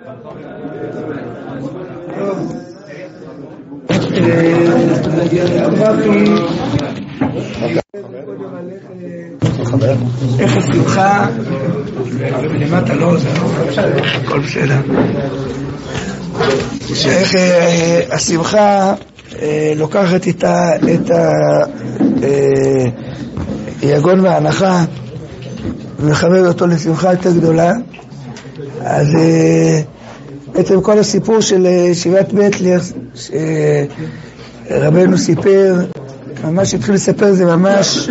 אמרתי איך השמחה למטה לא, זה הכל בסדר, שאיך השמחה לוקחת איתה את היגון וההנחה ומכבד אותו לשמחה יותר גדולה. אז בעצם כל הסיפור של שיבת בטלר שרבנו סיפר, ממש התחיל לספר זה ממש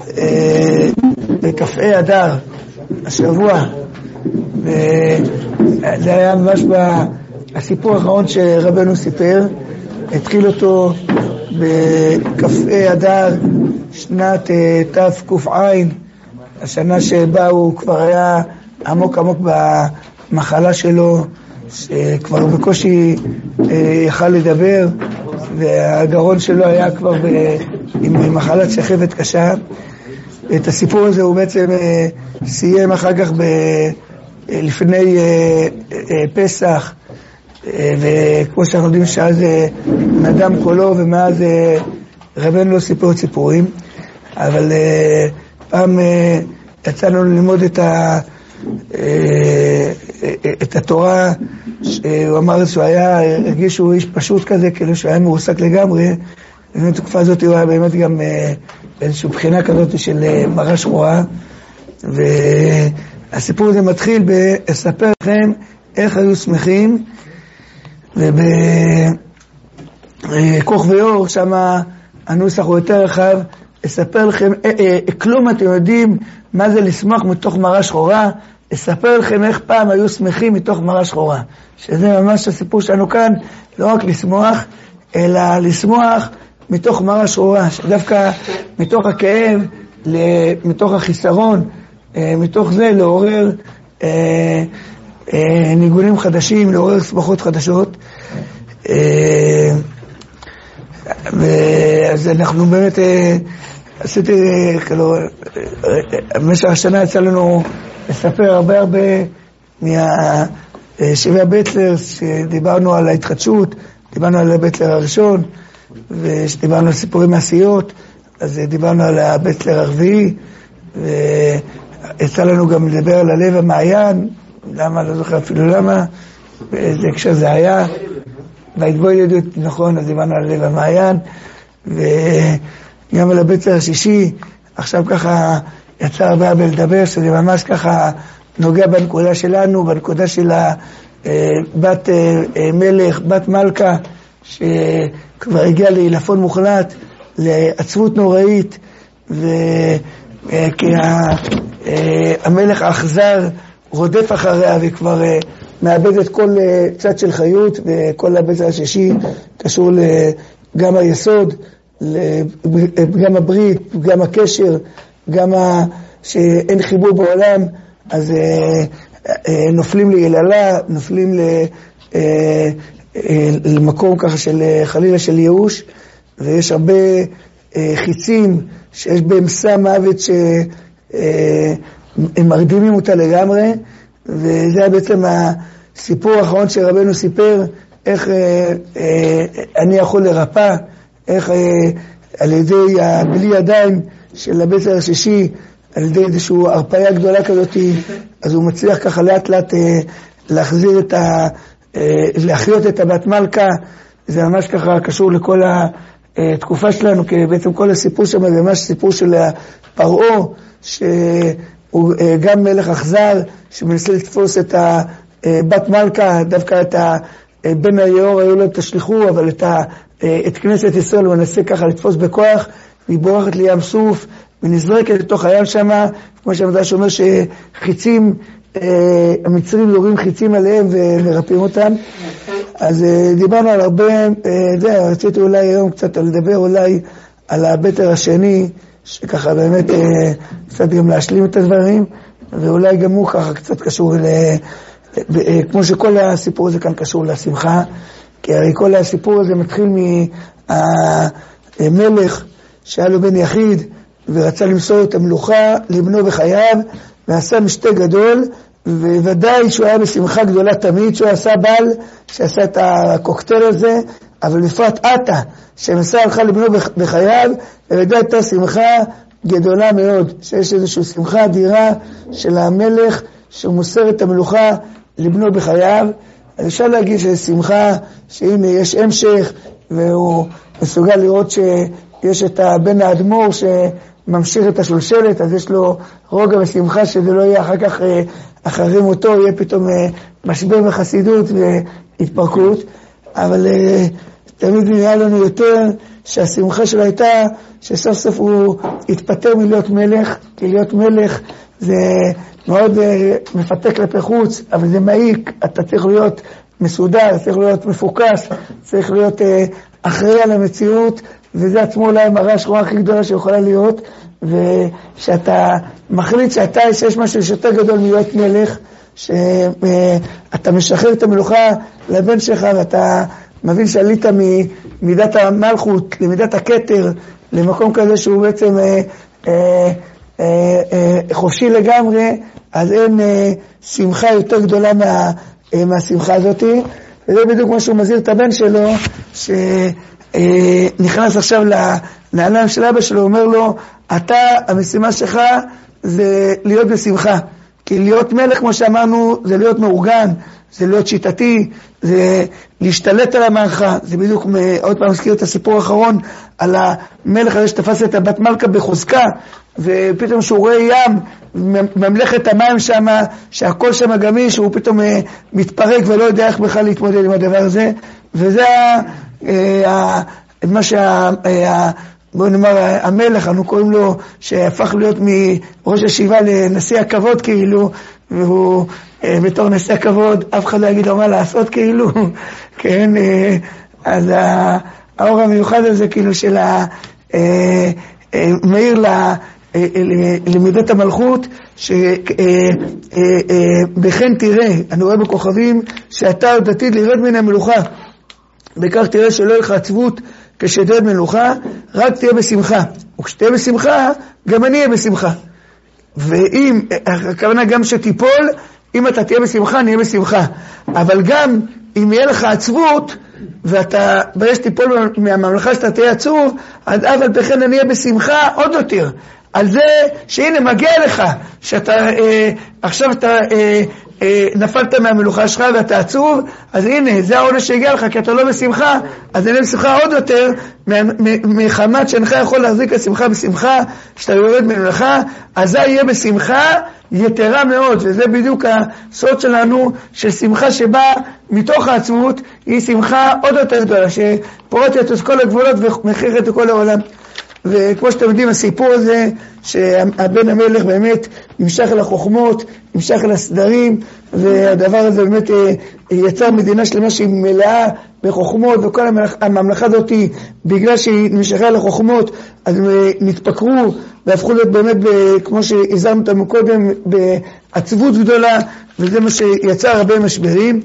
בכ"ה אדר השבוע, וזה היה ממש הסיפור האחרון שרבנו סיפר, התחיל אותו בכ"ה אדר שנת תק"ע, השנה שבה הוא כבר היה עמוק עמוק במחלה שלו, שכבר בקושי יכל לדבר, והגרון שלו היה כבר עם מחלת שחפת קשה. את הסיפור הזה הוא בעצם סיים אחר כך לפני פסח, וכמו שאנחנו יודעים שאז נדם קולו, ומאז רבנו לא סיפר סיפורים, אבל פעם יצאנו ללמוד את התורה, שהוא אמר שהוא היה, הרגיש שהוא איש פשוט כזה, כאילו שהוא היה מרוסק לגמרי. באמת התקופה הזאת הוא היה באמת גם איזושהי בחינה כזאת של מראה שחורה, והסיפור הזה מתחיל בלספר לכם איך היו שמחים, ובכוך ואור שם הנוסח הוא יותר רחב, אספר לכם, כלום אתם יודעים מה זה לשמוח מתוך מראה שחורה, אספר לכם איך פעם היו שמחים מתוך מראה שחורה, שזה ממש הסיפור שלנו כאן, לא רק לשמוח, אלא לשמוח מתוך מראה שחורה, שדווקא מתוך הכאב, מתוך החיסרון, מתוך זה לעורר ניגונים חדשים, לעורר שמחות חדשות. אז אנחנו באמת עשיתי, במשך השנה יצא לנו לספר הרבה מהשבע בטלר, שדיברנו על ההתחדשות, דיברנו על הבטלר הראשון, ושדיברנו על סיפורים מעשיות, אז דיברנו על הבטלר הרביעי, ויצא לנו גם לדבר על הלב המעיין, למה, לא זוכר אפילו למה, באיזה הקשר זה היה, וההתבודדות, נכון, אז דיברנו על הלב המעיין, וגם על הבטלר השישי, עכשיו ככה יצא הרבה לדבר, שזה ממש ככה נוגע בנקודה שלנו, בנקודה של בת מלך, בת מלכה, שכבר הגיעה לעילפון מוחלט, לעצבות נוראית, כי המלך האכזר רודף אחריה, וכבר מאבד את כל צד של חיות, וכל הבטלר השישי קשור גם היסוד, גם הברית, גם הקשר, גם שאין חיבור בעולם, אז נופלים ליללה, נופלים למקום ככה של חלילה של ייאוש, ויש הרבה חיצים שיש בהם סם מוות שהם מרדימים אותה לגמרי, וזה היה בעצם הסיפור האחרון שרבנו סיפר, איך אני יכול לרפא, איך על ידי בלי ידיים של הבטלר השישי, על ידי איזושהי הרפאיה גדולה כזאת, אז הוא מצליח ככה לאט לאט להחזיר להחיות את הבת מלכה. זה ממש ככה קשור לכל התקופה שלנו, כי בעצם כל הסיפור שם זה ממש סיפור של פרעה, שהוא גם מלך אכזר, שמנסה לתפוס את הבת מלכה, דווקא את בן היאור היו לו תשליחו, אבל את כנסת ישראל הוא מנסה ככה לתפוס בכוח, והיא בורחת לים סוף, ונזרקת לתוך הים שם, כמו שהמדרש אומר שחיצים, המצרים יורים חיצים עליהם ומרפאים אותם. אז דיברנו על הרבה, רציתי אולי היום קצת לדבר אולי על הבטלר השני, שככה באמת קצת גם להשלים את הדברים, ואולי גם הוא ככה קצת קשור כמו שכל הסיפור הזה כאן קשור לשמחה, כי הרי כל הסיפור הזה מתחיל מהמלך שהיה לו בן יחיד, ורצה למסור את המלוכה לבנו בחייו, ועשה משתה גדול, וודאי שהוא היה בשמחה גדולה תמיד, שהוא עשה בעל, שעשה את הקוקטייל הזה, אבל בפרט עתה, שמסע הלכה לבנו בחייו, וודאי הייתה שמחה גדולה מאוד, שיש איזושהי שמחה אדירה של המלך, שהוא מוסר את המלוכה לבנו בחייו. אז אפשר להגיד שזה שמחה, שהנה יש המשך, והוא מסוגל לראות שיש את הבן האדמו"ר שממשיך את השלשלת, אז יש לו רוגע ושמחה שזה לא יהיה אחר כך אחרי מותו, יהיה פתאום משבר בחסידות והתפרקות. אבל תמיד נראה לנו יותר שהשמחה שלו הייתה שסוף סוף הוא התפטר מלהיות מלך, כי להיות מלך זה מאוד מפתק כלפי חוץ, אבל זה מעיק, אתה צריך להיות מסודר, צריך להיות מפוקס, צריך להיות אחראי על המציאות, וזה עצמו אולי מראה השכורה הכי גדולה שיכולה להיות, ושאתה מחליט שיש משהו שיותר גדול מלהיות מלך, שאתה משחרר את המלוכה לבן שלך, ואתה מבין שעלית ממידת המלכות למידת הכתר, למקום כזה שהוא בעצם חופשי לגמרי, אז אין שמחה יותר גדולה מהשמחה הזאת. וזה בדיוק כמו שהוא מזהיר את הבן שלו, שנכנס עכשיו לעולם של אבא שלו, הוא אומר לו, אתה, המשימה שלך זה להיות בשמחה. כי להיות מלך, כמו שאמרנו, זה להיות מאורגן, זה להיות שיטתי, זה להשתלט על המערכה. זה בדיוק, עוד פעם מזכיר את הסיפור האחרון, על המלך הזה שתפס את הבת מלכה בחוזקה, ופתאום שהוא רואה ים, ממלכת המים שם, שהכל שם גמיש, הוא פתאום מתפרק ולא יודע איך בכלל להתמודד עם הדבר הזה. וזה מה בוא נאמר, המלך, אנו קוראים לו, שהפך להיות מראש הישיבה לנשיא הכבוד כאילו, והוא בתור נשיא הכבוד, אף אחד לא יגיד לו מה לעשות כאילו, כן, אז האור המיוחד הזה כאילו של מאיר למידת המלכות, שבכן תראה, אני רואה בכוכבים, שאתה עוד עתיד לרד מן המלוכה, בכך תראה שלא יהיה לך עצבות, כשתרד מלוכה, רק תהיה בשמחה. וכשתהיה בשמחה, גם אני אהיה בשמחה. ואם, הכוונה גם שתיפול, אם אתה תהיה בשמחה, נהיה בשמחה. אבל גם אם יהיה לך עצבות, ואתה ברגע שתיפול מהממלכה שאתה תהיה עצוב, אז אבל בכן אני אהיה בשמחה עוד יותר. על זה שהנה מגיע לך, שאתה עכשיו אתה נפלת מהמלוכה שלך ואתה עצוב, אז הנה זה העונש שהגיע לך, כי אתה לא בשמחה, אז אין בשמחה עוד יותר מחמת שאינך יכול להחזיק השמחה בשמחה, שאתה יורד ממלכה, אז זה יהיה בשמחה יתרה מאוד. וזה בדיוק הסוד שלנו, ששמחה שבאה מתוך העצמות היא שמחה עוד יותר גדולה, שפורטת את כל הגבולות ומכריחת את כל העולם. וכמו שאתם יודעים, הסיפור הזה, שהבן המלך באמת נמשך אל החוכמות, נמשך אל הסדרים, והדבר הזה באמת יצר מדינה שלמה שהיא מלאה בחוכמות, וכל הממלכה הזאת, בגלל שהיא נמשכה אל החוכמות, אז הם נתפקרו, והפכו להיות באמת, כמו שהזרנו אותם קודם, בעצבות גדולה, וזה מה שיצר הרבה משברים.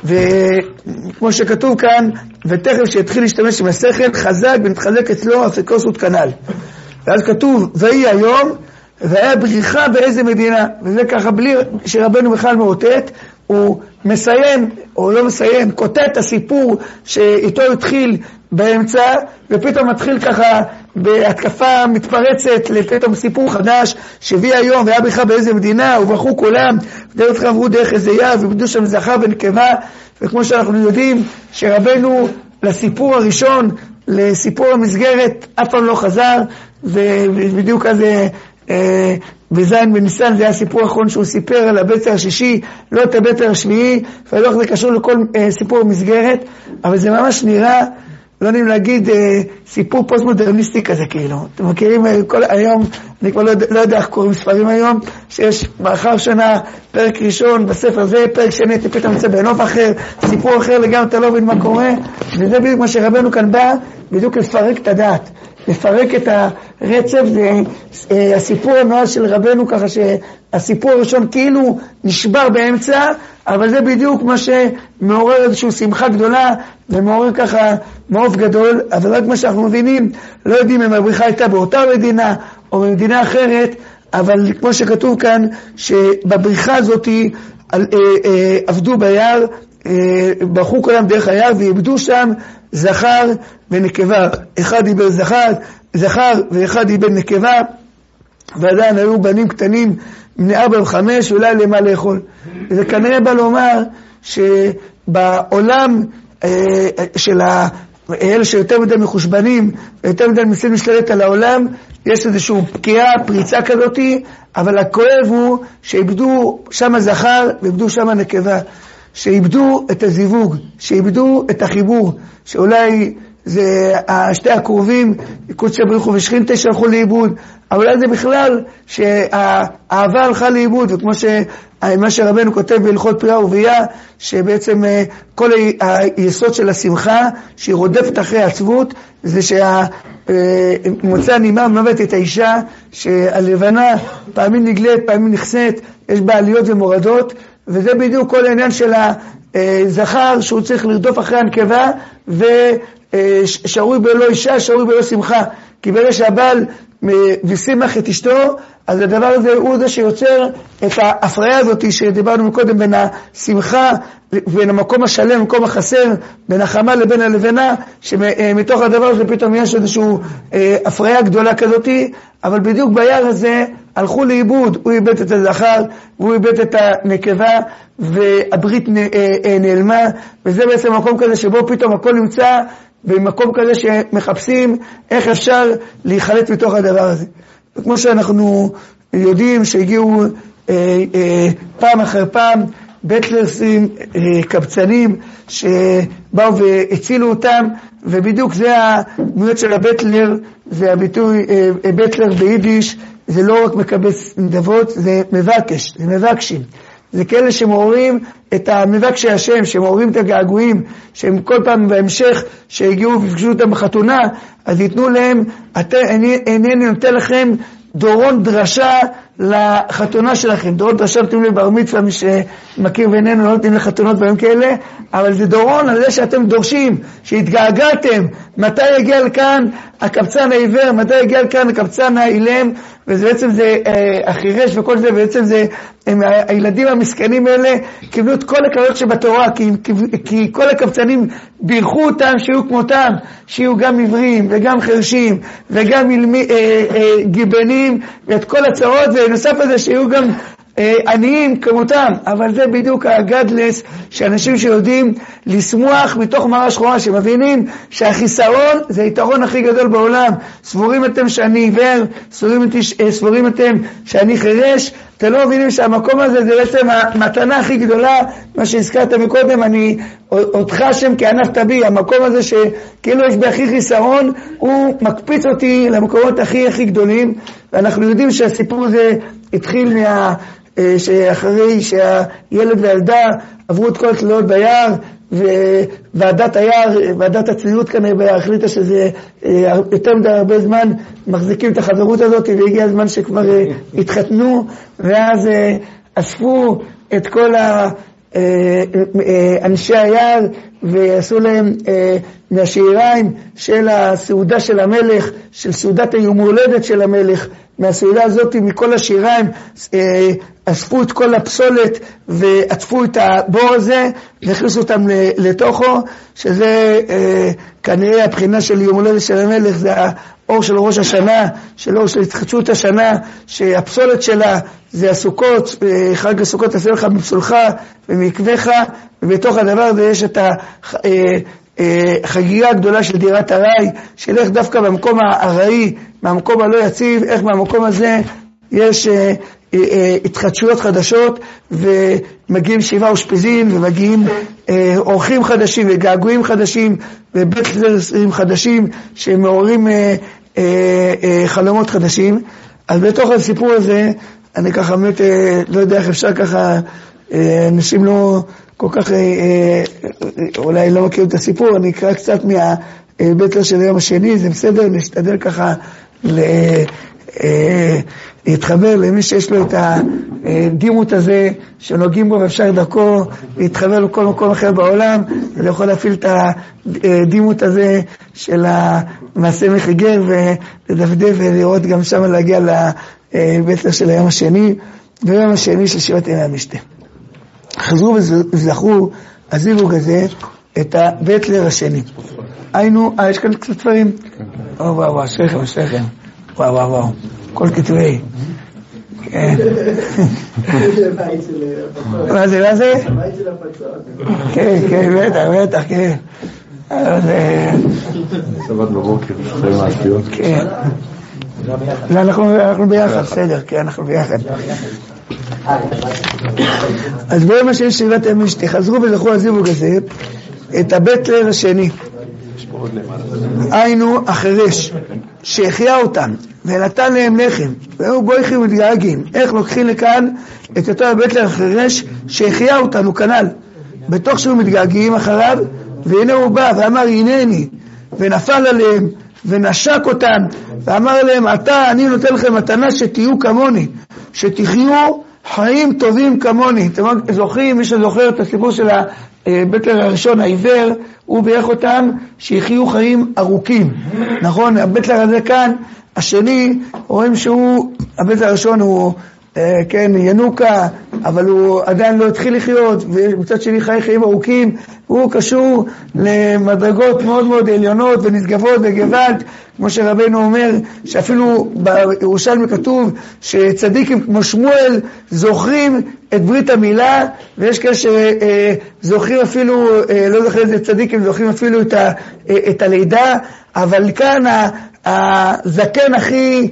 וכמו שכתוב כאן, ותכף שיתחיל להשתמש עם השכל, חזק ונתחזק אצלו אפיקורסות כנ"ל. ואז כתוב, ויהי היום, והיה בריחה באיזה מדינה. וזה ככה בלי שרבנו בכלל מאותת, הוא מסיים, או לא מסיים, כותב את הסיפור שאיתו התחיל באמצע, ופתאום מתחיל ככה בהתקפה מתפרצת לפתאום סיפור חדש, שהביא היום והיה בריחה באיזה מדינה, וברכו כולם, ודרך עברו דרך איזה יער, ובדו שם זכר ונקבה. וכמו שאנחנו יודעים שרבנו לסיפור הראשון, לסיפור המסגרת, אף פעם לא חזר, ובדיוק אז בזין בניסן, זה הסיפור האחרון שהוא סיפר על הבצר השישי, לא את הבצר השביעי, ולא זה קשור לכל סיפור המסגרת, אבל זה ממש נראה, לא נעים להגיד, סיפור פוסט-מודרניסטי כזה כאילו. אתם מכירים היום, אני כבר לא יודע איך קוראים ספרים היום, שיש באחר שנה פרק ראשון בספר זה, פרק שני פתאום יוצא בנוף אחר, סיפור אחר לגמרי, אתה לא מבין מה קורה, וזה בדיוק מה שרבנו כאן בא, בדיוק לפרק את הדעת, לפרק את הרצף. הסיפור הנועד של רבנו ככה שהסיפור הראשון כאילו נשבר באמצע, אבל זה בדיוק מה שמעורר איזושהי שמחה גדולה, ומעורר ככה מעוף גדול. אבל רק מה שאנחנו מבינים, לא יודעים אם הבריחה הייתה באותה מדינה או במדינה אחרת, אבל כמו שכתוב כאן, שבבריחה הזאת עבדו ביער, ברחו כולם דרך היער ואיבדו שם זכר ונקבה. אחד איבד זכר ואחד איבד נקבה, ועדיין היו בנים קטנים בני 4 ו5 ואולי למה לאכול. וזה כנראה בא לומר שבעולם של אלה שיותר מדי מחושבנים ויותר מדי מנסים להשתלט על העולם, יש איזושהי פריצה כזאת, אבל הכואב הוא שאיבדו שם זכר ואיבדו שם נקבה, שאיבדו את הזיווג, שאיבדו את החיבור, שאולי זה שתי הקרובים, קודש ברוך הוא ושכינתה שהלכו לאיבוד, אבל אז זה בכלל שהאהבה הלכה לאיבוד, וכמו מה שרבנו כותב בהלכות פריאה ורבייה, שבעצם כל היסוד של השמחה שהיא רודפת אחרי עצבות, זה שהמוצא נימה מוות את האישה, שהלבנה פעמים נגלית, פעמים נחסית, יש בה עליות ומורדות, וזה בדיוק כל העניין של הזכר שהוא צריך לרדוף אחרי הנקבה, ושרוי בלא אישה, שרוי בלא שמחה. כי ברגע שהבעל ושימח את אשתו, אז הדבר הזה הוא זה שיוצר את ההפריה הזאת שדיברנו מקודם בין השמחה ובין המקום השלם, מקום החסר, בין החמה לבין הלבנה, שמתוך הדבר הזה פתאום יש איזושהי הפריה גדולה כזאת, אבל בדיוק ביער הזה הלכו לאיבוד, הוא איבד את הזכר והוא איבד את הנקבה והברית נעלמה, וזה בעצם מקום כזה שבו פתאום הכל נמצא במקום כזה שמחפשים איך אפשר להיחלט מתוך הדבר הזה. וכמו שאנחנו יודעים שהגיעו פעם אחר פעם בטלרסים, קבצנים שבאו והצילו אותם, ובדיוק זה הדמויות של הבטלר, זה הביטוי בטלר ביידיש, זה לא רק מקבץ נדבות, זה מבקש, זה מבקשים. זה כאלה שמעוררים את המבקשי השם, שמעוררים את הגעגועים, שהם כל פעם בהמשך שהגיעו ופגשו אותם בחתונה, אז ייתנו להם, אינני נותן לכם דורון דרשה לחתונה שלכם. דורון דרשה נותנים לבר מצווה, מי שמכיר בינינו לא נותנים לחתונות ביום כאלה, אבל זה דורון על זה שאתם דורשים, שהתגעגעתם, מתי יגיע לכאן הקבצן העיוור, מתי יגיע לכאן הקבצן האילם, וזה בעצם זה החירש וכל זה, בעצם זה הילדים המסכנים האלה קיבלו את כל הקריות שבתורה, כי כל הקבצנים בירכו אותם שיהיו כמותם, שיהיו גם עיוורים וגם חרשים וגם גיבנים ואת כל הצרות, ונוסף לזה שיהיו גם עניים כמותם. אבל זה בדיוק הגדלס שאנשים שיודעים לשמוח מתוך מראה שחורה, שמבינים שהחיסרון זה היתרון הכי גדול בעולם. סבורים אתם שאני עיוור, סבורים אתם שאני חירש, אתם לא מבינים שהמקום הזה זה בעצם המתנה הכי גדולה, מה שהזכרת מקודם, אני אותך השם כענפת בי, המקום הזה שכאילו יש בהכי חיסרון, הוא מקפיץ אותי למקומות הכי גדולים. ואנחנו יודעים שהסיפור הזה התחיל שאחרי שהילד והילדה עברו את כל התלאות ביער, וועדת היער, ועדת הצניעות כנראה ביער, החליטה שזה יותר מדי הרבה זמן מחזיקים את החברות הזאת, והגיע הזמן שכבר התחתנו, ואז אספו את כל אנשי היער ועשו להם מהשאיריים של הסעודה של המלך, של סעודת היום הולדת של המלך, מהסעודה הזאת מכל השיריים אספו את כל הפסולת ועטפו את הבור הזה והכניסו אותם לתוכו, שזה כנראה הבחינה של יום הולדת של המלך, זה האור של ראש השנה, של אור של התחדשות השנה, שהפסולת שלה זה הסוכות, חג הסוכות תעשה לך מבשולך ומקווך, ובתוך הדבר הזה יש את החגיגה הגדולה של דירת הרי, של איך דווקא במקום הראי, מהמקום הלא יציב, איך מהמקום הזה יש התחדשויות חדשות, ומגיעים 7 אושפיזין, ומגיעים אורחים חדשים וגעגועים חדשים ובטלרים חדשים שמעוררים חלומות חדשים. אז בתוך הסיפור הזה אני ככה באמת לא יודע איך אפשר ככה, אנשים לא כל כך אולי לא מכירים את הסיפור, אני אקרא קצת מהבטלר של היום השני, זה בסדר, נשתדל ככה להתחבר למי שיש לו את הדימות הזה שנוגעים בו ואפשר דרכו להתחבר לכל מקום אחר בעולם, ואני יכול להפעיל את הדימות הזה של המעשה מחיגר ולדפדף ולראות גם שם להגיע לבטלר של היום השני, והיום השני של שבעת ימי המשתה. חזרו וזכרו הזיווג הזה את הבטלר השני. היינו, יש כאן קצת ספרים. וואו, שכם. וואו, כל כתבי. מה זה? הבית של הפצות. כן, בטח, כן. שבת בבוקר, אחרי מעשיות. כן. אנחנו ביחד, בסדר, כן, אנחנו ביחד. אז בואו מה שיש שבעת ימים שתחזרו וזכרו הזיווג הזה, את הבטלר השני. היינו החרש, שהחיה אותם, ונתן להם לחם, והיו בויכים ודאגים. איך לוקחים לכאן את אותו הבטלר החרש, שהחיה אותנו כנל, בתוך שהוא מתגעגעים אחריו, והנה הוא בא ואמר הנני, ונפל עליהם, ונשק אותם, ואמר להם, אני נותן לכם מתנה שתהיו כמוני, שתחיו חיים טובים כמוני. אתם זוכרים, מי שזוכר את הסיפור של הבטלר הראשון, העיוור, הוא בירך אותם שיחיו חיים ארוכים. נכון, הבטלר הזה כאן, השני, רואים שהוא, הבטלר הראשון הוא, כן, ינוקה, אבל הוא עדיין לא התחיל לחיות, ומצד שני חי חיים ארוכים, הוא קשור למדרגות מאוד מאוד עליונות ונשגבות וגוואלד, כמו שרבנו אומר, שאפילו בירושלמי כתוב שצדיקים כמו שמואל זוכרים את ברית המילה, ויש כאלה שזוכרים אפילו, לא זוכר איזה צדיקים, זוכרים אפילו את הלידה, אבל כאן הזקן הכי,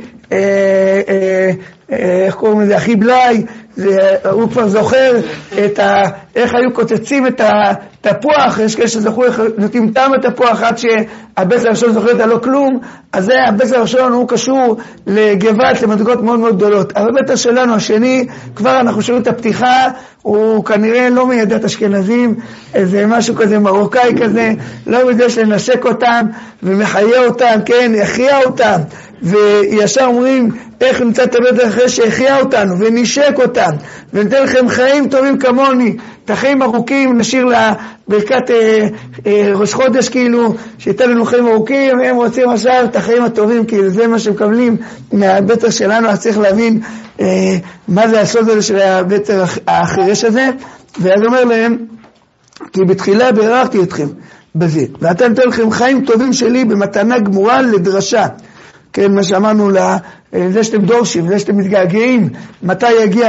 איך קוראים לזה, הכי בלי, הוא כבר זוכר איך היו קוצצים את התפוח, יש כאלה שזוכרו איך נותנים טעם התפוח עד שהבטלר הראשון זוכר את הלא כלום, אז זה הבטלר הראשון הוא קשור לגוות, למדרגות מאוד מאוד גדולות. אבל הבטלר שלנו השני, כבר אנחנו שומעים את הפתיחה, הוא כנראה לא מידת אשכנזים, איזה משהו כזה מרוקאי כזה, לא יודע שנשק אותם ומחיה אותם, כן, יחיה אותם, וישר אומרים איך נמצא את הבטלר אחרי שהחיה אותנו ונשק אותם ונתן לכם חיים טובים כמוני, את החיים ארוכים. נשאיר לברכת ראש חודש כאילו שייתן לנו חיים ארוכים, והם רוצים עכשיו את החיים הטובים, כאילו זה מה שמקבלים מהבטלר שלנו. אז צריך להבין מה זה הסוד הזה של הבטלר החירש הזה. ואז אומר להם, כי בתחילה בירכתי אתכם בזה, ואתה נתן לכם חיים טובים שלי במתנה גמורה לדרשה. כן, מה שאמרנו לזה שאתם דורשים, לזה שאתם מתגעגעים, מתי יגיע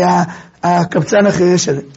הקבצן החירש הזה.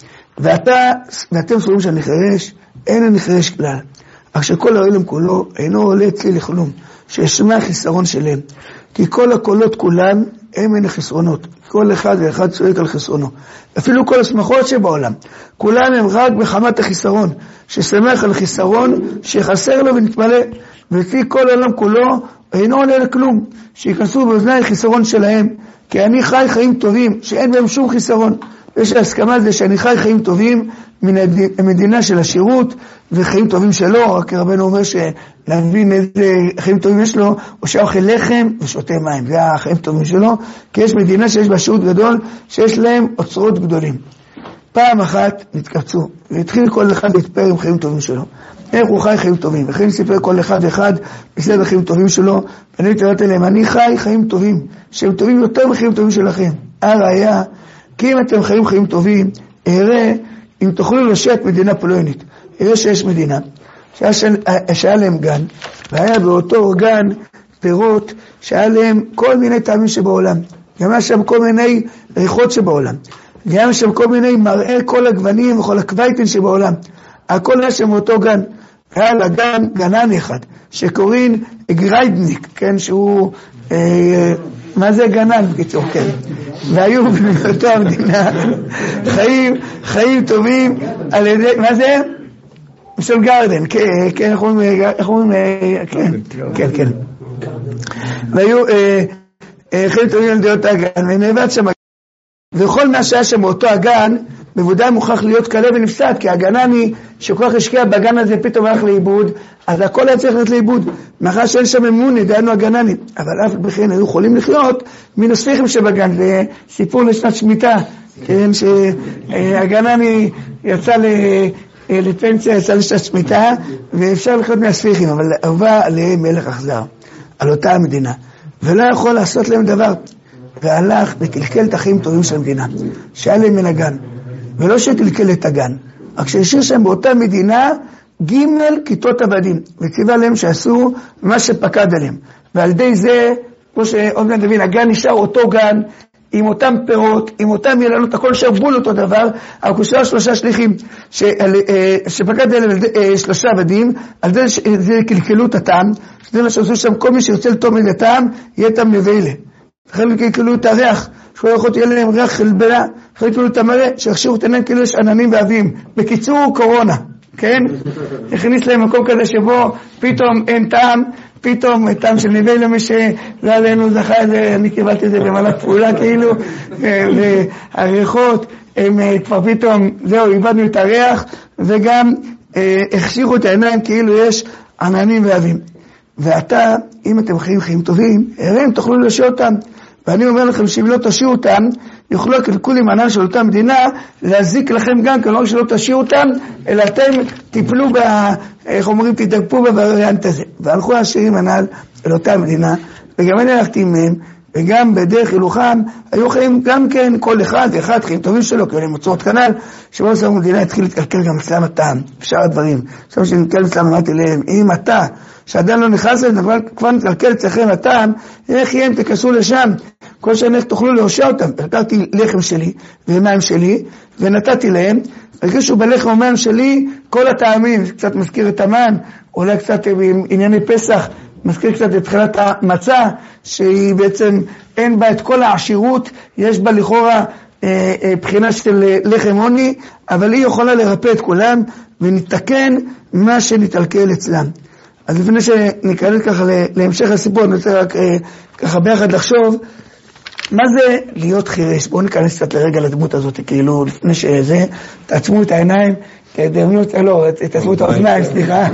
ואתם סבורים שאני חירש, אין אני חירש כלל. אך שכל העולם כולו אינו עולה אצלי לכלום, שישמע החיסרון שלהם. כי כל הקולות כולם הם אין חסרונות. כל אחד ואחד צועק על חסרונו. אפילו כל השמחות שבעולם, כולם הם רק בחמת החיסרון, ששמח על חיסרון שחסר לו ונתמלא. ולפי כל העולם כולו אינו עולה לכלום, שיכנסו באוזני חיסרון שלהם, כי אני חי חיים טובים, שאין בהם שום חיסרון. יש הסכמה על זה שאני חי חיים טובים מן המדינה של השירות, וחיים טובים שלו, רק רבנו אומר שלהבין איזה חיים טובים יש לו, הוא שאוכל לחם ושותה מים, זה החיים טובים שלו, כי יש מדינה שיש בה שירות גדול, שיש להם אוצרות גדולים. פעם אחת נתקבצו, והתחיל כל אחד להתפאר עם חיים טובים שלו. איך הוא חי חיים טובים, וכן סיפר כל אחד ואחד בסדר חיים טובים שלו, ואני מתארת אליהם, אני חי חיים טובים, שהם טובים יותר מחיים טובים שלכם. הראיה, כי אם אתם חיים חיים טובים, אראה אם תוכלו לשאת מדינה פולונית. אראה שיש מדינה, שהיה להם גן, והיה באותו גן פירות, שהיה להם כל מיני טעמים שבעולם. גם היה שם כל מיני ריחות שבעולם. גם היה שם כל מיני מראה כל הגוונים וכל הקווייטן שבעולם. הכל היה שם באותו גן. היה לגן גנן אחד, שקוראים גריידניק, כן, שהוא, מה זה גנן בקיצור, כן. והיו באותו המדינה חיים טובים על ידי, מה זה? של גרדן, כן, איך אומרים, כן. והיו חיים טובים על ידי אותו הגן, ונאבד שם, וכל מה שהיה שם באותו הגן, בוודאי מוכרח להיות קלה ונפסד, כי הגנן היא שכל כך השקיע בגן הזה פתאום הלך לאיבוד, אז הכל היה צריך להיות לאיבוד, מאחר שאין שם אמון, דהיינו הגננים, אבל אף בכן היו יכולים לחיות מן הספיחים שבגן. זה סיפור לשנת שמיטה, כן, שהגנן יצא לפנסיה, יצא לשנת שמיטה, ואפשר לחיות מהספיחים, אבל הובא עליהם מלך אכזר, על אותה המדינה, ולא יכול לעשות להם דבר, והלך וקלקל את החיים טובים של המדינה, שהיה להם מן הגן. ולא שתלקל את הגן. רק שהשאיר שם באותה מדינה ג' כיתות עבדים, וציווה להם שעשו מה שפקד עליהם. ועל ידי זה, כמו שעוד מעט נבין, הגן נשאר אותו גן, עם אותם פירות, עם אותם ילנות, הכל שרבול אותו דבר, אבל כושרה 3 שליחים שפקד עליהם 3 עבדים, על זה קלקלו את הטעם, שזה מה שעשו שם, כל מי שירצה לטום את הטעם, יהיה טעם מבעילה. אחרי קלקלו את הריח, שלא יכול להיות להם ריח חלבלה, אחרי קלקלו את המראה, שהכשירו את עיניים כאילו יש עננים ואבים. בקיצור, קורונה, כן? הכניס להם מקום כזה שבו פתאום אין טעם, פתאום טעם של נביא למי שלא עלינו זכה את זה, אני קיבלתי את זה במהלך פעולה כאילו, והריחות, הם כבר פתאום, זהו, איבדנו את הריח, וגם הכשירו את העיניים כאילו יש עננים ואבים. ועתה, אם אתם חיים טובים, הרי הם תוכלו להשאיר אותם. ואני אומר לכם שאם לא תשאירו אותם, יוכלו הקלקולים הנ"ל של אותה מדינה להזיק לכם גם, כלומר שלא תשאירו אותם, אלא אתם תיפלו, איך אומרים, תדגפו בווריאנט הזה. והלכו העשירים הנ"ל אל אותה מדינה, וגם אני הלכתי מהם, וגם בדרך הילוכם, היו חיים גם כן כל אחד ואחד, חיים טובים שלו, כי הם מוצאות כנ"ל, שבו סוף המדינה התחיל להתקלקל גם אצלם הטעם, בשאר הדברים. עכשיו שנתקל אצלם אמרתי להם, אם אתה, שעדיין לא נכנס להם, כבר נתקלקל אצלכם הטעם, איך יהיה אם תכנסו לשם? כל שנה תוכלו להושע אותם. לקחתי לחם שלי ומים שלי, ונתתי להם, הרגישו בלחם ומים שלי כל הטעמים, קצת מזכיר את המן, אולי קצת בענייני פסח, מזכיר קצת את תחילת המצה, שהיא בעצם אין בה את כל העשירות, יש בה לכאורה בחינה של לחם עוני, אבל היא יכולה לרפא את כולם, ונתקן מה שנתקלקל אצלם. אז לפני שניכנס ככה להמשך הסיפור, אני רוצה רק ככה ביחד לחשוב, מה זה להיות חירש? בואו ניכנס קצת לרגע לדמות הזאת, כאילו לפני שזה, תעצמו את העיניים, תעצמו את האוזניים, סליחה,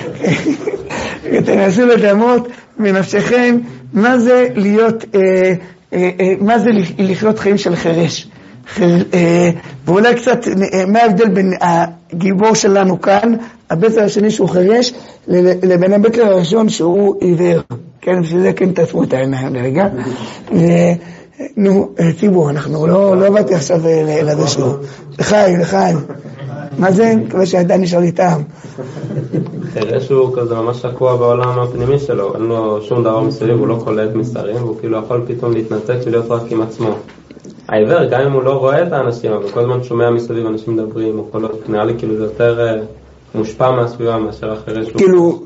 תנסו לדמות מנפשכם, מה זה להיות, מה זה לחיות חיים של חירש? ואולי קצת, מה ההבדל בין הגיבור שלנו כאן, הבטר השני שהוא חירש, לבין הבטר הראשון שהוא עיוור. כן, בשביל זה כן תעצמו את העיניים לרגע. נו, ציבור, אנחנו לא באתי עכשיו לדשור. לחיים. מה זה? מקווה שעדיין נשאר לי טעם. חירש הוא כזה ממש שקוע בעולם הפנימי שלו, אין לו שום דבר מסביב, הוא לא קולט מסתרים, והוא כאילו יכול פתאום להתנתק ולהיות רק עם עצמו. העיוור, גם אם הוא לא רואה את האנשים, אבל כל הזמן שומע מסביב אנשים מדברים, או כל עוד נראה לי כאילו זה יותר מושפע מהסביבה מאשר החירש. כאילו,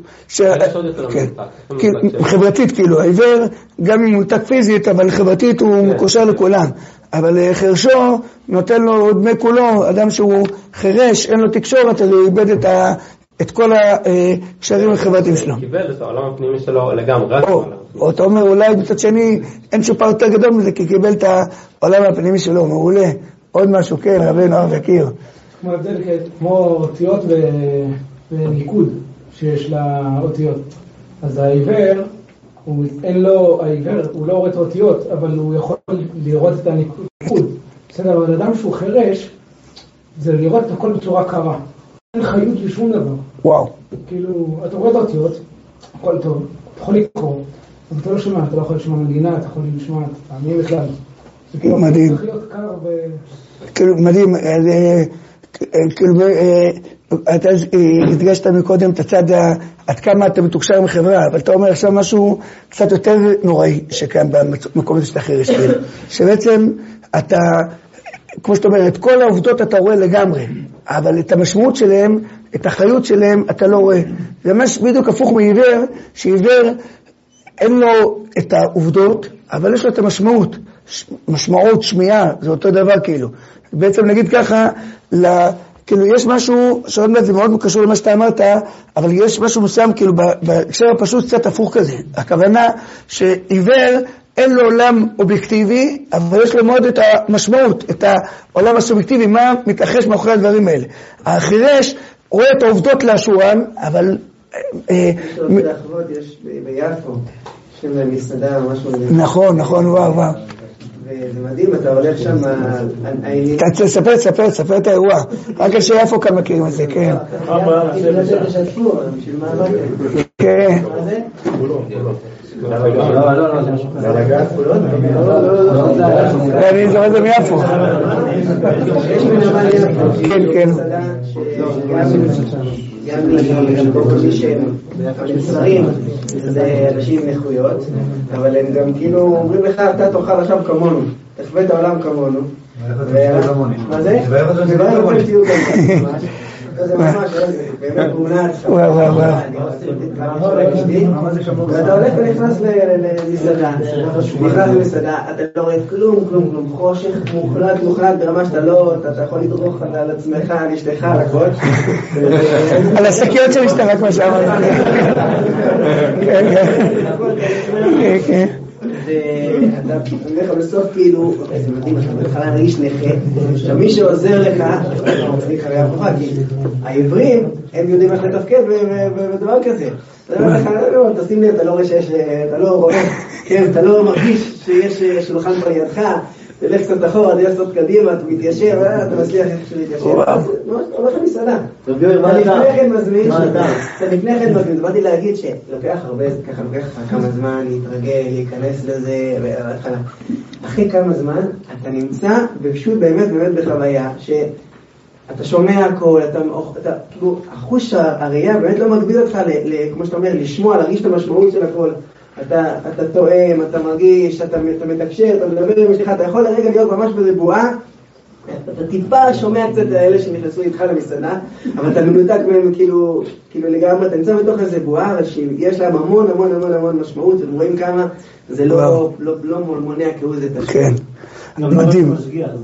חברתית כאילו, העיוור, גם אם הוא מולתק פיזית, אבל חברתית הוא מקושר לכולם. אבל חרשו נותן לו דמי כולו, אדם שהוא חירש, אין לו תקשורת, אז הוא איבד את כל הקשרים החברתיים שלו. קיבל את העולם הפנימי שלו לגמרי, רק העולם. או אתה אומר, אולי בצד שני, אין שופר יותר גדול מזה, כי קיבל את העולם הפנימי שלו, מעולה. עוד משהו, כן, רבנו אוהב יכיר. כמו הבדל, כמו אותיות וניקוד שיש לאותיות. אז העיוור, הוא לא רואה את האותיות, אבל הוא יכול לראות את הניקוד. בסדר, אבל אדם שהוא חירש, זה לראות את הכל בצורה קרה. אין חיות לשום דבר. וואו. כאילו, אתה רואה את האותיות, הכל טוב, אתה יכול לקרוא, אבל אתה לא שומע, אתה לא יכול לשמוע מנגינה, אתה יכול לשמוע את העמים בכלל. זה כאילו, מדהים. צריך להיות קר כאילו, מדהים, כאילו, אתה הדגשת מקודם את הצד עד כמה אתה מתוקשר עם חברה, אבל אתה אומר עכשיו משהו קצת יותר נוראי שקיים במקום הזה של החירש, שבעצם אתה, כמו שאתה אומר, את כל העובדות אתה רואה לגמרי, אבל את המשמעות שלהם, את החיות שלהם, אתה לא רואה. זה ממש בדיוק הפוך מעיוור, שעיוור אין לו את העובדות, אבל יש לו את המשמעות. משמעות, שמיעה, זה אותו דבר כאילו. בעצם נגיד ככה, כאילו יש משהו, שעוד מעט זה מאוד קשור למה שאתה אמרת, אבל יש משהו מסוים כאילו בהקשר הפשוט קצת הפוך כזה. הכוונה שעיוור אין לו עולם אובייקטיבי, אבל יש לו מאוד את המשמעות, את העולם הסובייקטיבי, מה מתרחש מאחורי הדברים האלה. החירש רואה את העובדות לאשורן, אבל יש ביפו, שם מסעדה או משהו. נכון, וואו. וזה מדהים, אתה הולך שם, ספר את האירוע. רק שיפו כאן מכירים את זה, כן. כן. מה זה? אני זוכר את זה מיפו. יש בנמל יפו. כן, כן. גם מי שהם שרים, זה אנשים עם נכויות, אבל הם גם כאילו אומרים לך, אתה תאכל עכשיו כמונו, תחווה את העולם כמונו. מה זה? ובאמת אותם תהיו כמונו. זה ממש, באמת מונץ. ואתה הולך ונכנס למסעדה, אתה לא רואה כלום, חושך מוחלט ברמה שאתה לא, אתה יכול לדרוך על עצמך, על אשתך, על הכל. על השקיות של אשתך, כמו שאמרת. כן, כן. ואתה אומר לך בסוף כאילו, זה מדהים, אתה מתחילה להרגיש נכה, עכשיו מי שעוזר לך, כי העברים הם יודעים איך לתפקד בדבר כזה. תשים לב, אתה לא רואה שיש, אתה לא רואה, כן, אתה לא מרגיש שיש שולחן פה לידך, תלך קצת אחורה, תלך קצת קדימה, אתה מתיישב, אתה מצליח איכשהו להתיישב. הולך למסעדה. אתה לפני כן מזמין, באתי להגיד שלוקח הרבה, ככה לוקח כמה זמן להתרגל, להיכנס לזה, אחרי כמה זמן אתה נמצא ופשוט באמת בחוויה שאתה שומע הכל, כאילו, החוש הראייה באמת לא מגביל אותך, כמו שאתה אומר, לשמוע, להרגיש את המשמעות של הכל. אתה תואם, אתה מרגיש, אתה מתקשר, אתה מדבר עם אשתך, אתה יכול לרגע להיות ממש בריבועה, אתה טיפה שומע קצת האלה שנכנסו איתך למסעדה, אבל אתה מנותק מהם כאילו לגמרי, אתה נמצא בתוך איזה בועה, אבל שיש להם המון משמעות, אתם רואים כמה זה לא מונע כהוא זה תשמע. כן, מדהים.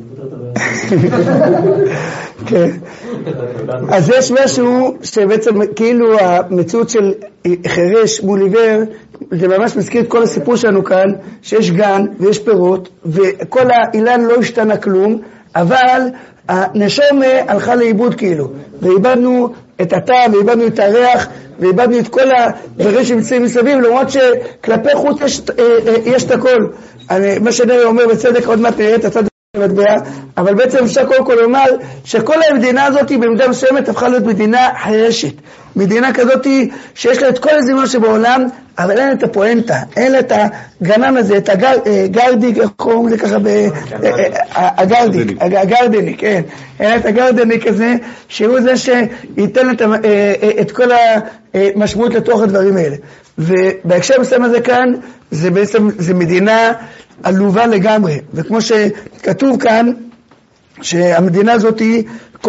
כן. אז יש משהו שבעצם כאילו המציאות של חירש מול עיוור, זה ממש מזכיר את כל הסיפור שלנו כאן, שיש גן ויש פירות, וכל האילן לא השתנה כלום, אבל הנשום הלכה לאיבוד כאילו, ואיבדנו את הטעם, ואיבדנו את הריח, ואיבדנו את כל הדברים שנמצאים מסביב, למרות שכלפי חוץ יש את הכל. מה שנראה אומר בצדק, עוד מעט נראה את הצד המטבע, אבל בעצם אפשר קודם כל לומר שכל המדינה הזאת במידה מסוימת הפכה להיות מדינה חירשת. מדינה כזאת שיש לה את כל הזימון שבעולם, אבל אין את הפואנטה, אין את הגנן הזה, את הגרדיק, איך קוראים לזה ככה, הגרדניק, כן. אין את הגרדניק הזה, שהוא זה שייתן את כל המשמעות לתוך הדברים האלה. ובהקשר מסוים הזה כאן, זה בעצם, זה מדינה עלובה לגמרי, וכמו שכתוב כאן, שהמדינה הזאת היא,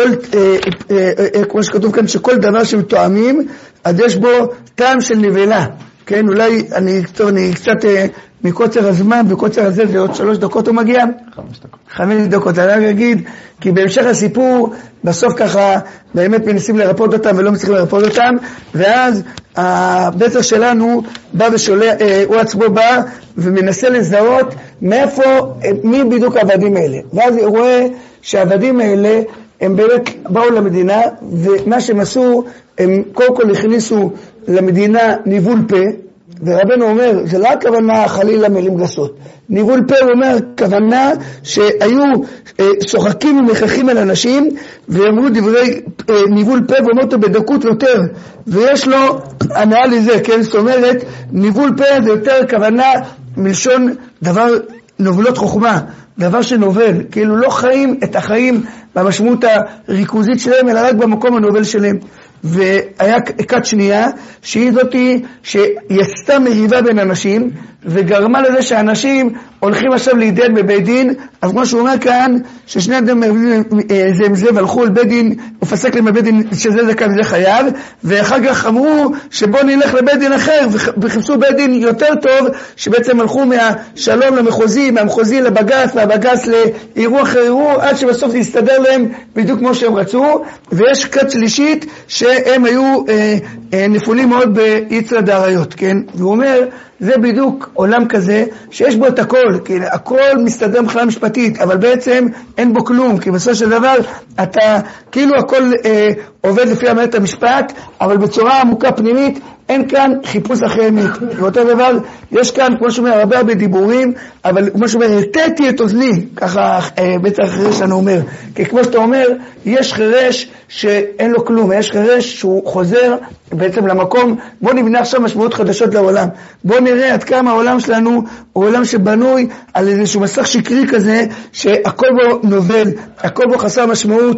כמו שכתוב כאן, שכל דבר שמתואמים, אז יש בו טעם של נבלה, כן? אולי אני קצת מקוצר הזמן, בקוצר הזה זה עוד 3 דקות הוא מגיע? 5 דקות, אני רק אגיד, כי בהמשך הסיפור, בסוף ככה, באמת מנסים לרפות אותם ולא מצליחים לרפות אותם, ואז הבצר שלנו בא ושולח, הוא עצמו בא ומנסה לזהות מי בדיוק העבדים האלה. ואז הוא רואה שהעבדים האלה, הם באמת באו למדינה, ומה שהם עשו, הם קודם כל הכניסו למדינה ניבול פה, ורבנו אומר, זה לא הכוונה חלילה מילים גסות. ניבול פה הוא אומר, כוונה שהיו שוחקים ומכרחים על אנשים, ואמרו דברי ניבול פה, ואומר אותו בדקות יותר, ויש לו הנאה לזה, כן? זאת אומרת, ניבול פה זה יותר כוונה מלשון דבר נובלות חוכמה, דבר שנובל, כאילו לא חיים את החיים במשמעות הריכוזית שלהם, אלא רק במקום הנובל שלהם. והיה כת שנייה, שהיא זאתי שיסתה מריבה בין אנשים, וגרמה לזה שאנשים הולכים עכשיו להתדיין בבית דין, אז כמו שהוא אומר כאן, ששני אדם מריבים זה עם זה, והלכו על בית דין, הוא פסק להם בבית דין שזה כאן זה חייב, ואחר כך אמרו שבוא נלך לבית דין אחר, וחיפשו בית דין יותר טוב, שבעצם הלכו מהשלום למחוזי, מהמחוזי לבג"ץ, מהבג"ץ לערעור אחר ערעור, עד שבסוף זה יסתדר להם בדיוק כמו שהם רצו. ויש כת שלישית שהם היו נפולים מאוד ביצר דאריות, כן? והוא אומר, זה בדיוק עולם כזה שיש בו את הכל, כי הכל מסתדר מבחינה משפטית, אבל בעצם אין בו כלום, כי בסופו של דבר אתה כאילו הכל עובד לפי אמרת המשפט, אבל בצורה עמוקה פנימית אין כאן חיפוש אחרי אמת. ואותו דבר, יש כאן, כמו שאומר, הרבה דיבורים, אבל כמו שאומר, הטעתי את אוזני, ככה בטח חירש שלנו אומר. כי כמו שאתה אומר, יש חירש שאין לו כלום, יש חירש שהוא חוזר בעצם למקום. בוא נבנה עכשיו משמעות חדשות לעולם. בוא נראה עד כמה העולם שלנו הוא עולם שבנוי על איזשהו מסך שקרי כזה, שהכל בו נובל, הכל בו חסר משמעות,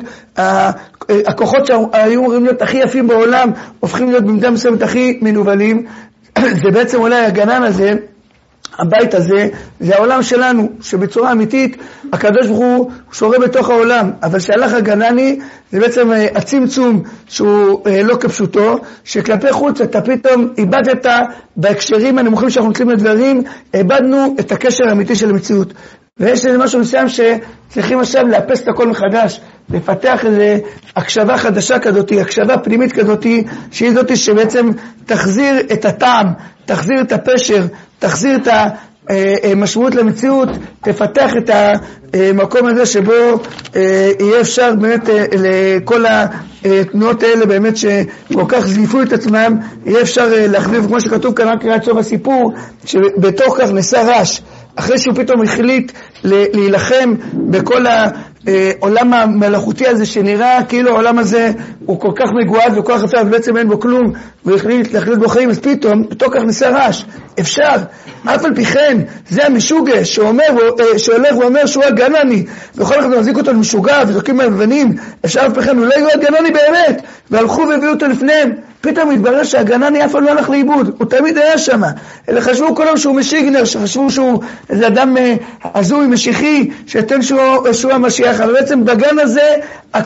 הכוחות שהיו אמורים להיות הכי יפים בעולם, הופכים להיות במידה מסוימת הכי מנובלים. זה בעצם אולי הגנן הזה, הבית הזה, זה העולם שלנו, שבצורה אמיתית הקדוש ברוך הוא שורה בתוך העולם, אבל שהלך הגנני זה בעצם הצמצום שהוא לא כפשוטו, שכלפי חוץ אתה פתאום איבדת בהקשרים הנמוכים שאנחנו נמצאים לדברים, איבדנו את הקשר האמיתי של המציאות. ויש איזה משהו מסוים שצריכים עכשיו לאפס את הכל מחדש, לפתח איזו הקשבה חדשה כזאת, הקשבה פנימית כזאת, שהיא זאת שבעצם תחזיר את הטעם, תחזיר את הפשר, תחזיר את המשמעות למציאות, תפתח את המקום הזה שבו יהיה אפשר באמת לכל התנועות האלה באמת שכל כך זיפו את עצמם, יהיה אפשר להחליף, כמו שכתוב כאן רק עד סוף הסיפור, שבתוך כך נשא רש, אחרי שהוא פתאום החליט להילחם בכל העולם המלאכותי הזה שנראה כאילו העולם הזה הוא כל כך מגועד וכל כך יפה ובעצם אין בו כלום, והחליט להחליט בו חיים, אז פתאום בתוך כך נשא רש. אפשר, אף על פי כן, זה המשוגע שהולך ואומר שהוא הגנני, וכל אחד מחזיק אותו למשוגע וזוקים מהלבנים, אפשר אף על פי כן, אולי הוא הגנני באמת, והלכו והביאו אותו לפניהם. פתאום מתברר שהגנני אף פעם לא הלך לאיבוד, הוא תמיד היה שם. אלה חשבו כל יום שהוא משיגנר, שחשבו שהוא איזה אדם הזוי, משיחי, שתן שהוא המשיח, אבל בעצם בגן הזה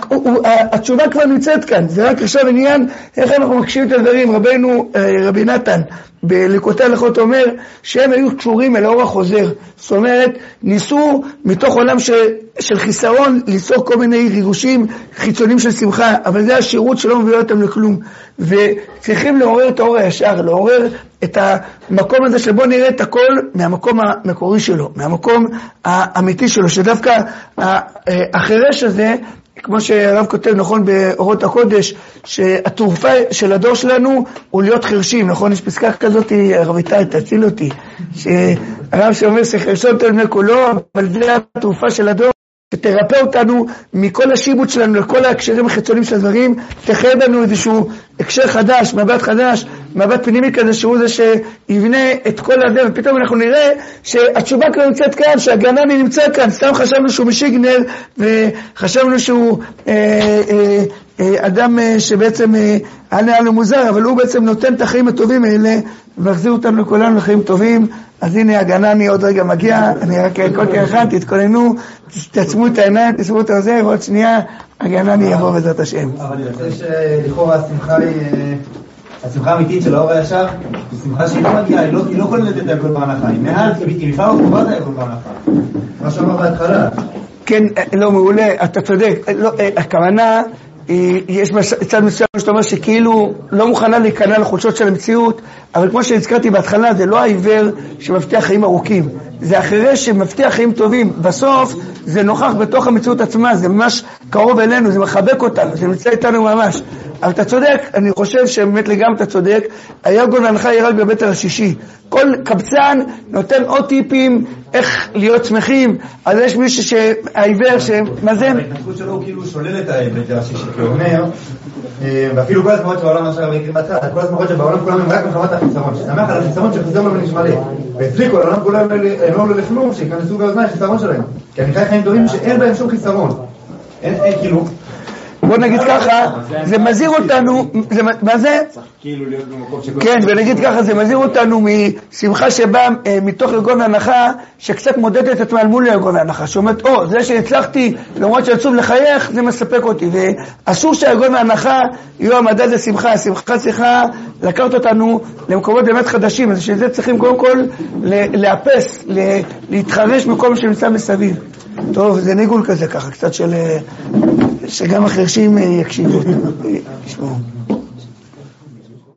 התשובה כבר נמצאת כאן. זה רק עכשיו עניין איך אנחנו מקשיבים את הדברים. רבינו רבי נתן בליקוטי הלכות אומר שהם היו קשורים אל האור החוזר, זאת אומרת ניסו מתוך עולם של חיסרון ליצור כל מיני ריגושים חיצוניים של שמחה, אבל זה השירות שלא מביא אותם לכלום, וצריכים לעורר את האור הישר, לעורר את המקום הזה שבו נראה את הכל מהמקום המקורי שלו, מהמקום האמיתי שלו, שדווקא החירש הזה, כמו שהרב כותב נכון באורות הקודש, שהתרופה של הדור שלנו הוא להיות חרשים, נכון? יש פסקה כזאת, הרב איתי, תציל אותי, שהרב שאומר שחרשות אל מכולו, אבל זה התרופה של הדור, שתרפא אותנו מכל השיבוט שלנו, לכל ההקשרים החיצוניים של הדברים, תחיה בנו איזשהו הקשר חדש, מבט חדש, מבט פנימי כזה, שהוא זה שיבנה את כל הדרך, ופתאום אנחנו נראה שהתשובה כבר נמצאת כאן, שהגנני נמצא כאן, סתם חשבנו שהוא משיגנר, וחשבנו שהוא אדם שבעצם היה לנו מוזר, אבל הוא בעצם נותן את החיים הטובים האלה, ומחזיר אותם לכולנו לחיים טובים. אז הנה הגנני עוד רגע מגיע, אני רק כל כך אחד, תתכוננו, תעצמו את העיניים, תשמו את העוזר, ועוד שנייה הגנני יבוא בעזרת השם. אבל אני רוצה שלכאורה השמחה האמיתית של האור הישר, היא שמחה שהיא לא מגיעה, היא לא כוללת את הכל בהנחה, היא מעל, היא לפעמים לא קובעת הכל בהנחה. מה שאומר בהתחלה. כן, לא מעולה, אתה צודק, הכוונה, יש צד מסוים שאתה אומר שכאילו לא מוכנה להיכנע לחולשות של המציאות, אבל כמו שהזכרתי בהתחלה, זה לא העיוור שמבטיח חיים ארוכים, זה החירש שמבטיח חיים טובים. בסוף זה נוכח בתוך המציאות עצמה, זה ממש קרוב אלינו, זה מחבק אותנו, זה נמצא איתנו ממש. אבל אתה צודק, אני חושב שבאמת לגמרי אתה צודק, היגון ההנחה היא רק בבטר השישי. כל קבצן נותן עוד טיפים איך להיות שמחים, אז יש מישהו שהעיוור שמה זה? ההתנגשות שלו הוא כאילו שולל את הבטר השישי, כי הוא אומר, ואפילו כל הזמרות שבעולם עכשיו יקרים בצד, כל הזמרות שבעולם כולם הם רק מחמת החיסרון, ששמח על החיסרון שחזר לו ונשמע לי, ואצלי כל העולם כולם הם לא לכלום, שיכנסו באוזניים חיסרון שלהם, כי אני חי חיים טובים שאין בהם שום חיסרון, אין כאילו. בוא נגיד ככה, זה מזהיר אותנו, מה זה? כן, ונגיד ככה, זה מזהיר אותנו משמחה שבאה מתוך ארגון ההנחה, שקצת מודדת את עצמה מול ארגון ההנחה, שאומרת, זה שהצלחתי, למרות שעצוב לחייך, זה מספק אותי, ואסור שהארגון ההנחה יהיו המדד לשמחה, השמחה צריכה לקחת אותנו למקומות באמת חדשים, אז שזה צריכים קודם כל לאפס, להתחרש מכל מה שנמצא מסביב. טוב, זה ניגול כזה ככה, קצת של... שגם החרשים יקשיבו.